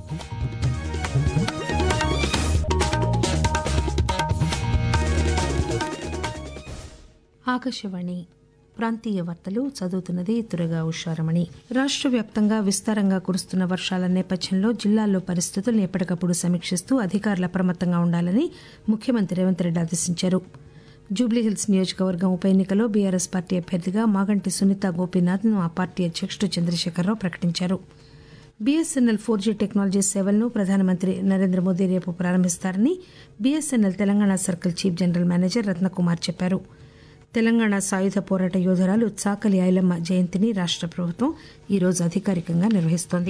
ఆకాశవాణి ప్రాంతీయ వార్తలు చదువుతున్నది తురగా ఉషారమణి. రాష్ట్ర వ్యాప్తంగా విస్తారంగా కురుస్తున్న వర్షాల నేపథ్యంలో జిల్లాల్లో పరిస్థితులను ఎప్పటికప్పుడు సమీక్షిస్తూ అధికారులు అప్రమత్తంగా ఉండాలని ముఖ్యమంత్రి రేవంత్ రెడ్డి ఆదేశించారు. జూబ్లీహిల్స్ నియోజకవర్గం ఉప ఎన్నికలో బీఆర్ఎస్ పార్టీ అభ్యర్థిగా మాగంటి సునీత గోపీనాథ్ ను ఆ పార్టీ అధ్యకుడు చంద్రశేఖరరావు ప్రకటించారు. బీఎస్ఎన్ఎల్ 4G టెక్నాలజీ సేవలను ప్రధానమంత్రి నరేంద్ర మోదీ రేపు ప్రారంభిస్తారని BSNL Telangana circle chief general manager Ratnakumar చెప్పారు. తెలంగాణ సాయుధ పోరాట యోధురాలు చాకలి ఐలమ్మ జయంతిని రాష్ట ప్రభుత్వం ఈరోజు అధికారికంగా నిర్వహిస్తోంది.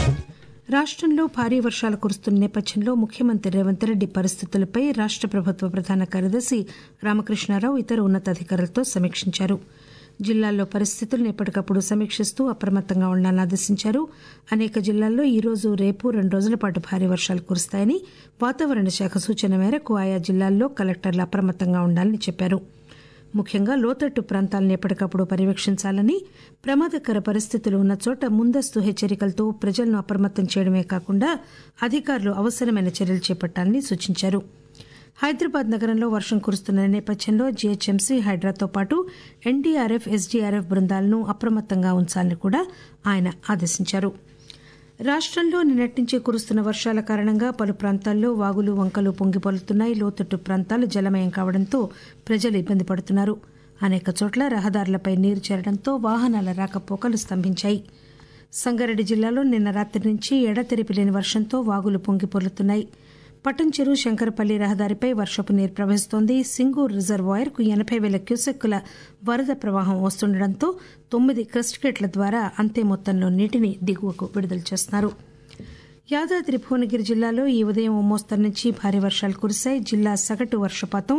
రాష్టంలో భారీ వర్షాలు కురుస్తున్న నేపథ్యంలో ముఖ్యమంత్రి రేవంత్ రెడ్డి పరిస్థితులపై రాష్ట ప్రభుత్వ ప్రధాన కార్యదర్శి రామకృష్ణారావు ఇతర ఉన్నతాధికారులతో సమీక్షించారు. జిల్లాల్లో పరిస్థితులను ఎప్పటికప్పుడు సమీక్షిస్తూ అప్రమత్తంగా ఉండాలని ఆదేశించారు. అనేక జిల్లాల్లో ఈరోజు రేపు 2 రోజుల పాటు భారీ వర్షాలు కురుస్తాయని వాతావరణ శాఖ సూచన మేరకు ఆయా జిల్లాల్లో కలెక్టర్లు అప్రమత్తంగా ఉండాలని చెప్పారు. ముఖ్యంగా లోతట్టు ప్రాంతాలను ఎప్పటికప్పుడు పర్యవేక్షించాలని, ప్రమాదకర పరిస్థితులు ఉన్న చోట ముందస్తు హెచ్చరికలతో ప్రజలను అప్రమత్తం చేయడమే కాకుండా అధికారులు అవసరమైన చర్యలు చేపట్టాలని సూచించారు. హైదరాబాద్ నగరంలో వర్షం కురుస్తున్న నేపథ్యంలో జీహెచ్ఎంసీ, హైడ్రాతో పాటు ఎన్డీఆర్ఎఫ్, ఎస్డీఆర్ఎఫ్ బృందాలను అప్రమత్తంగా ఉంచాలని కూడా ఆయన ఆదేశించారు. రాష్టంలో నిన్నటి నుంచి కురుస్తున్న వర్షాల కారణంగా పలు ప్రాంతాల్లో వాగులు, వంకలు పొంగిపొర్లుతున్నాయి. లోతట్టు ప్రాంతాలు జలమయం కావడంతో ప్రజలు ఇబ్బంది పడుతున్నారు. అనేక చోట్ల రహదారులపై నీరు చేరడంతో వాహనాల రాకపోకలు స్తంభించాయి. సంగారెడ్డి జిల్లాలో నిన్న రాత్రి నుంచి ఎడతెరిపి లేని వర్షంతో వాగులు పొంగిపొర్లుతున్నాయి. పట్టంచెరు శంకరపల్లి రహదారిపై వర్షపు నీరు ప్రవహిస్తోంది. సింగూరు రిజర్వాయర్ కు 80,000 క్యూసెక్కుల వరద ప్రవాహం వస్తుండటంతో 9 క్రస్ట్ గేట్ల ద్వారా అంతే మొత్తంలో నీటిని దిగువకు విడుదల చేస్తున్నారు. యాదాద్రి భువనగిరి జిల్లాలో ఈ ఉదయం ఓ మోస్తరు నుంచి భారీ వర్షాలు కురిశాయి. జిల్లా సగటు వర్షపాతం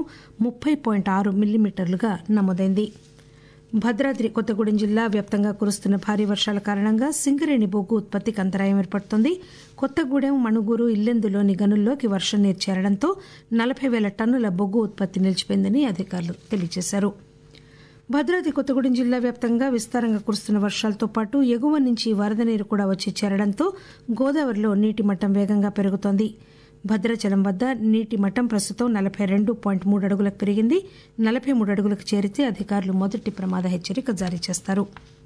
30.6 మిల్లీమీటర్లుగా నమోదైంది. భద్రాద్రి కొత్తగూడెం జిల్లా వ్యాప్తంగా కురుస్తున్న భారీ వర్షాల కారణంగా సింగరేణి బొగ్గు ఉత్పత్తికి అంతరాయం ఏర్పడుతోంది. కొత్తగూడెం, మణుగూరు, ఇల్లెందులోని గనుల్లోకి వర్షం నీరు చేరడంతో 40,000 టన్నుల బొగ్గు ఉత్పత్తి నిలిచిపోయిందని అధికారులు తెలియజేశారు. భద్రాద్రి కొత్తగూడెం జిల్లా వ్యాప్తంగా విస్తారంగా కురుస్తున్న వర్షాలతో పాటు ఎగువ నుంచి వరద నీరు కూడా వచ్చి చేరడంతో గోదావరిలో నీటి మట్టం వేగంగా పెరుగుతోంది. భద్రాచలం వద్ద నీటి మట్టం ప్రస్తుతం 42.3 అడుగులకు పెరిగింది. 43 అడుగులకు చేరితే అధికారులు మొదటి ప్రమాద హెచ్చరిక జారీ చేస్తారు.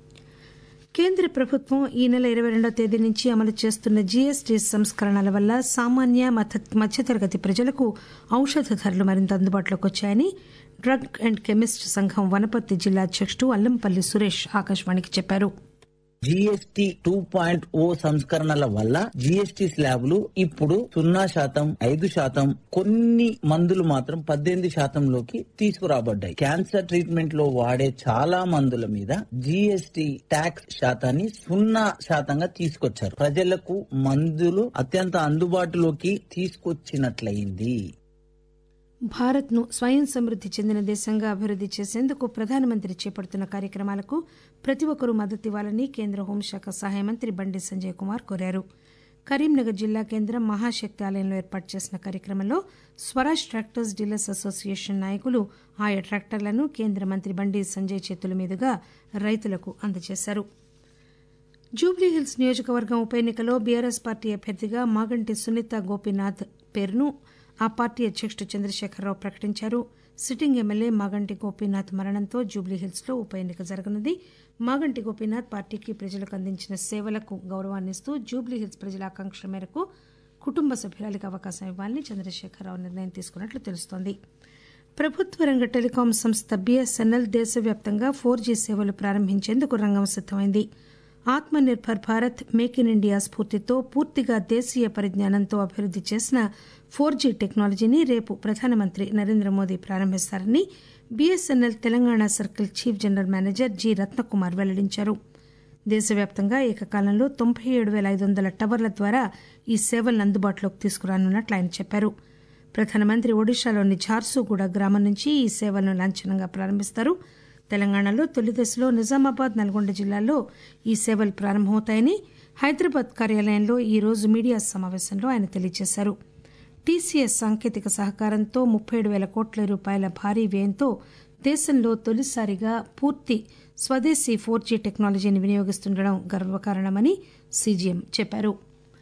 కేంద్ర ప్రభుత్వం ఈ నెల 22వ తేదీ నుంచి అమలు చేస్తున్న జీఎస్టీ సంస్కరణల వల్ల సామాన్య, మధ్యతరగతి ప్రజలకు ఔషధ ధరలు మరింత అందుబాటులోకి వచ్చాయని డ్రగ్ అండ్ కెమిస్ట్ సంఘం వనపర్తి జిల్లా అధ్యకుడు అల్లంపల్లి సురేష్ ఆకాశవాణికి చెప్పారు. జీఎస్టీ 2.0 సంస్కరణల వల్ల జీఎస్టీ స్లాబులు ఇప్పుడు 0%, 5%, కొన్ని మందులు మాత్రం 18%లోకి తీసుకురాబడ్డాయి. క్యాన్సర్ ట్రీట్మెంట్ లో వాడే చాలా మందుల మీద జీఎస్టీ ట్యాక్స్ శాతాన్ని 0%గా తీసుకొచ్చారు. ప్రజలకు మందులు అత్యంత అందుబాటులోకి తీసుకొచ్చినట్లయింది. భారత్ ను స్వయం సమృద్ది చెందిన దేశంగా అభివృద్ది చేసేందుకు ప్రధానమంత్రి చేపడుతున్న కార్యక్రమాలకు ప్రతి ఒక్కరూ మద్దతు ఇవ్వాలని కేంద్ర హోంశాఖ సహాయ మంత్రి బండి సంజయ్ కుమార్ కోరారు. కరీంనగర్ జిల్లా కేంద్రం మహాశక్తి ఆలయంలో ఏర్పాటు చేసిన కార్యక్రమంలో స్వరాజ్ ట్రాక్టర్స్ డీలర్స్ అసోసియేషన్ నాయకులు ఆయా ట్రాక్టర్లను కేంద్ర మంత్రి బండి సంజయ్ చేతుల మీదుగా రైతులకు అందజేశారు. జూబ్లీహిల్స్ నియోజకవర్గం ఉప ఎన్నికలో బీఆర్ఎస్ పార్టీ అభ్యర్థిగా మాగంటి సునీత గోపీనాథ్ పేరును ఆ పార్టీ అధ్యకుడు చంద్రశేఖరరావు ప్రకటించారు. సిట్టింగ్ ఎమ్మెల్యే మాగంటి గోపీనాథ్ మరణంతో జూబ్లీహిల్స్ లో ఉప ఎన్నిక జరగనుంది. మాగంటి గోపీనాథ్ పార్టీకి ప్రజలకు అందించిన సేవలకు గౌరవాన్నిస్తూ జూబ్లీహిల్స్ ప్రజల ఆకాంక్షల మేరకు కుటుంబ సభ్యురాలికి అవకాశం ఇవ్వాలని చంద్రశేఖరరావు నిర్ణయం తీసుకున్నట్లు తెలుస్తోంది. ప్రభుత్వ రంగ టెలికాం సంస్థ బీఎస్ఎన్ఎల్ దేశవ్యాప్తంగా 4G సేవలు ప్రారంభించేందుకు రంగం సిద్దమైంది. Atma Nirbhar Bharat, make in India స్ఫూర్తితో పూర్తిగా దేశీయ పరిజ్ఞానంతో అభివృద్ది చేసిన 4G టెక్నాలజీని రేపు ప్రధానమంత్రి నరేంద్ర మోదీ ప్రారంభిస్తారని BSNL Telangana circle chief general manager G Ratnakumar వెల్లడించారు. దేశవ్యాప్తంగా ఏకకాలంలో 97,500 టవర్ల ద్వారా ఈ సేవలను అందుబాటులోకి తీసుకురానున్నట్లు ఆయన చెప్పారు. ప్రధానమంత్రి ఒడిశాలోని ఝార్సుగూడ గ్రామం నుంచి ఈ సేవలను లాంఛనంగా ప్రారంభిస్తారు. తెలంగాణలో తొలి దశలో నిజామాబాద్, నల్గొండ జిల్లాల్లో ఈ సేవలు ప్రారంభమవుతాయని హైదరాబాద్ కార్యాలయంలో ఈ రోజు మీడియా సమావేశంలో ఆయన తెలియజేశారు. టీసీఎస్ సాంకేతిక సహకారంతో 37,000 కోట్ల రూపాయల భారీ వ్యయంతో దేశంలో తొలిసారిగా పూర్తి స్వదేశీ 4G టెక్నాలజీని వినియోగిస్తుండడం గర్వకారణమని సీజీఎం చెప్పారు.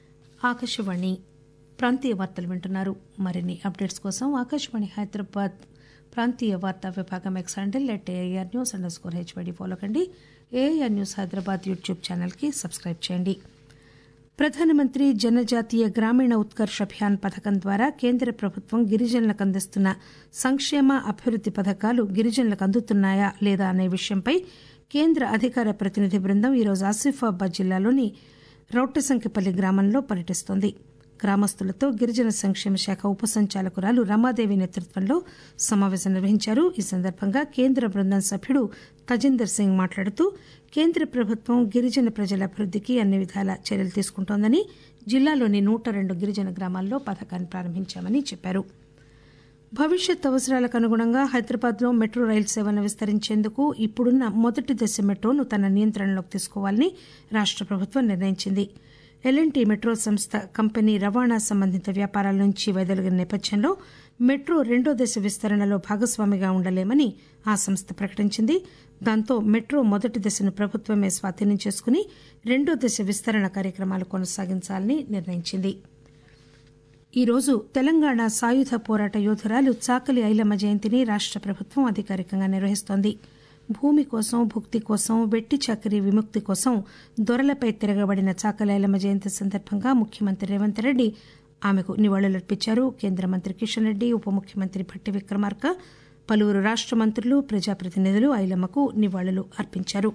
ఆకాశవాణి ప్రాంతీయ వార్తలు వింటున్నారు. మరిన్ని అప్డేట్స్ కోసం ఆకాశవాణి హైదరాబాద్ ప్రాంతీయ వార్తా విభాగం X handle @AIR News_HYD follow కండి. AIR న్యూస్ హైదరాబాద్ యూట్యూబ్ ఛానల్కి సబ్స్క్రైబ్ చేయండి. ప్రధానమంత్రి జనజాతీయ గ్రామీణ ఉత్కర్ష్ అభియాన్ పథకం ద్వారా కేంద్ర ప్రభుత్వం గిరిజనులకు అందిస్తున్న సంక్షేమ అభివృద్ది పథకాలు గిరిజనులకు అందుతున్నాయా లేదా అనే విషయంపై కేంద్ర అధికార ప్రతినిధి బృందం ఈరోజు ఆసిఫాబాద్ జిల్లాలోని రౌటసంకిపల్లి గ్రామంలో పర్యటిస్తోంది. గ్రామస్తులతో గిరిజన సంక్షేమ శాఖ ఉప సంచాలకురాలు రమాదేవి నేతృత్వంలో సమావేశం నిర్వహించారు. ఈ సందర్భంగా కేంద్ర బృందం సభ్యుడు తజిందర్ సింగ్ మాట్లాడుతూ కేంద్ర ప్రభుత్వం గిరిజన ప్రజల అభివృద్దికి అన్ని విధాల చర్యలు తీసుకుంటోందని, జిల్లాలోని 102 గిరిజన గ్రామాల్లో పథకాన్ని ప్రారంభించామని చెప్పారు. భవిష్యత్ అవసరాలకు అనుగుణంగా హైదరాబాద్లో మెట్రో రైలు సేవలను విస్తరించేందుకు ఇప్పుడున్న మొదటి దశ మెట్రోను తన నియంత్రణలోకి తీసుకోవాలని రాష్ట ప్రభుత్వం నిర్ణయించింది. L&T మెట్రో సంస్థ కంపెనీ రవాణా సంబంధిత వ్యాపారాల నుంచి వైదొలిగిన నేపథ్యంలో మెట్రో రెండో దశ విస్తరణలో భాగస్వామిగా ఉండలేమని ఆ సంస్థ ప్రకటించింది. దాంతో మెట్రో మొదటి దశను ప్రభుత్వమే స్వాధీనం చేసుకుని రెండో దశ విస్తరణ కార్యక్రమాలు కొనసాగించాలని నిర్ణయించింది. ఈరోజు తెలంగాణ సాయుధ పోరాట యోధురాలు చాకలి ఐలమ్మ జయంతిని రాష్ట ప్రభుత్వం అధికారికంగా నిర్వహిస్తోంది. భూమి కోసం, భుక్తి కోసం, వెట్టి చాకిరీ విముక్తి కోసం దొరలపై తిరగబడిన చాకలి ఐలమ్మ జయంతి సందర్భంగా ముఖ్యమంత్రి రేవంత్ రెడ్డి ఆమెకు నివాళులర్పించారు. కేంద్ర మంత్రి కిషన్ రెడ్డి, ఉప ముఖ్యమంత్రి భట్టి విక్రమార్క, పలువురు రాష్ట మంత్రులు, ప్రజాప్రతినిధులు ఐలమ్మకు నివాళులు అర్పించారు.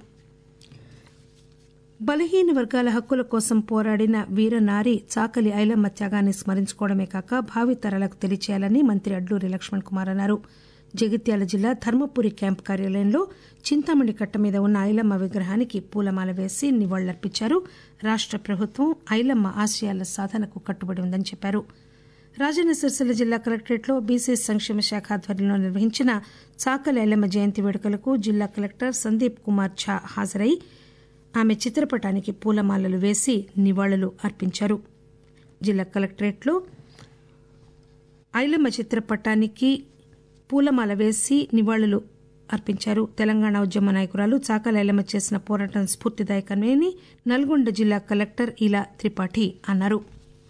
బలహీన వర్గాల హక్కుల కోసం పోరాడిన వీరనారి చాకలి ఐలమ్మ త్యాగాన్ని స్మరించుకోవడమే కాక భావితరాలకు తెలియచేయాలని మంత్రి అడ్లూరి లక్ష్మణ్ కుమార్ అన్నారు. జగిత్యాల జిల్లా ధర్మపురి క్యాంపు కార్యాలయంలో చింతామణి కట్ట మీద ఉన్న ఐలమ్మ విగ్రహానికి పూలమాల వేసి నివాళులర్పించారు. రాష్ట ప్రభుత్వం ఐలమ్మ ఆశయాల సాధనకు కట్టుబడి ఉందని చెప్పారు. రాజన్న సిరిసిల్ల జిల్లా కలెక్టరేట్లో బీసీ సంక్షేమ శాఖ ఆధ్వర్యంలో నిర్వహించిన చాకలి ఐలమ్మ జయంతి వేడుకలకు జిల్లా కలెక్టర్ సందీప్ కుమార్ ఝా హాజరై ఆమె చిత్రపటానికి పూలమాలలు వేసి నివాళులు అర్పించారు. జిల్లా కలెక్టరేట్లో ఐలమ్మ చిత్రపటానికి పూలమాల వేసి నివాళులు అర్పించారు. తెలంగాణ ఉద్యమ నాయకురాలు చాకలి ఐలమ్మ చేసిన పోరాటం స్ఫూర్తిదాయకమని నల్గొండ జిల్లా కలెక్టర్ ఇలా త్రిపాఠి అన్నారు.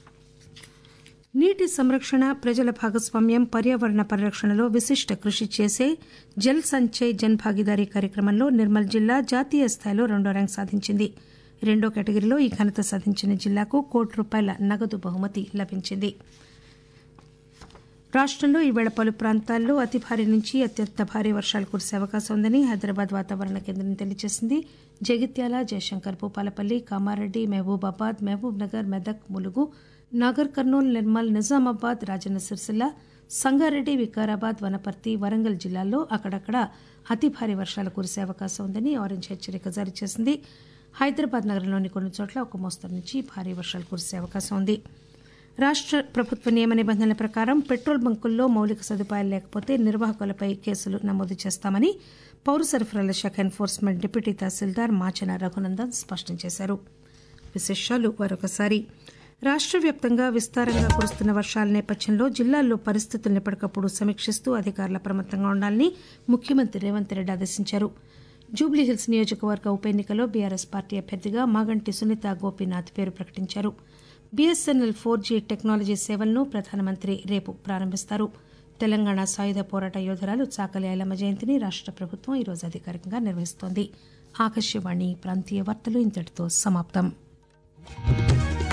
నీటి సంరక్షణ, ప్రజల భాగస్వామ్యం, పర్యావరణ పరిరక్షణలో విశిష్ట కృషి చేసే జల్ సంచయ్ జన్ భాగీదారీ కార్యక్రమంలో నిర్మల్ జిల్లా జాతీయ స్థాయిలో 2వ ర్యాంకు సాధించింది. 2వ కేటగిరీలో ఈ ఘనత సాధించిన జిల్లాకు ₹1,00,00,000 నగదు బహుమతి లభించింది. రాష్టంలో ఈవేళ పలు ప్రాంతాల్లో అతి భారీ నుంచి అత్యంత భారీ వర్షాలు కురిసే అవకాశం ఉందని హైదరాబాద్ వాతావరణ కేంద్రం తెలియజేసింది. జగిత్యాల, జయశంకర్, భూపాలపల్లి, కామారెడ్డి, మహబూబాబాద్, మహబూబ్ నగర్, మెదక్, ములుగు, నాగర్ కర్నూల్, నిర్మల్, నిజామాబాద్, రాజన్న సిరిసిల్ల, సంగారెడ్డి, వికారాబాద్, వనపర్తి, వరంగల్ జిల్లాల్లో అక్కడక్కడ అతి భారీ వర్షాలు కురిసే అవకాశం ఉందని ఆరెంజ్ హెచ్చరిక జారీ చేసింది. హైదరాబాద్ నగరంలోని కొన్ని చోట్ల ఒక మోస్తరు నుంచి భారీ వర్షాలు కురిసే అవకాశం ఉంది. రాష్ట ప్రభుత్వ నియమ నిబంధనల ప్రకారం పెట్రోల్ బంకుల్లో మౌలిక సదుపాయాలు లేకపోతే నిర్వాహకులపై కేసులు నమోదు చేస్తామని పౌర సరఫరాల శాఖ ఎన్ఫోర్స్మెంట్ డిప్యూటీ తహసీల్దార్ మాచన రఘునందన్ స్పష్టం చేశారు. విశేషాలు మరొకసారి. రాష్ట వ్యాప్తంగా విస్తారంగా కురుస్తున్న వర్షాల నేపథ్యంలో జిల్లాల్లో పరిస్థితులను ఎప్పటికప్పుడు సమీక్షిస్తూ అధికారులు అప్రమత్తంగా ఉండాలని ముఖ్యమంత్రి రేవంత్ రెడ్డి ఆదేశించారు. జూబ్లీహిల్స్ నియోజకవర్గ ఉప ఎన్నికలో బీఆర్ఎస్ పార్టీ అభ్యర్థిగా మాగంటి సునీత గోపీనాథ్ పేరు ప్రకటించారు. BSNL 4G టెక్నాలజీ సేవలను ప్రధానమంత్రి రేపు ప్రారంభిస్తారు. తెలంగాణ సాయుధ పోరాట యోధురాలు చాకలి ఐలమ్మ జయంతిని రాష్ట ప్రభుత్వం ఈరోజు అధికారికంగా నిర్వహిస్తోంది. ఆకాశవాణి ప్రాంతీయ వార్తలు ఇంతటితో సమాప్తం.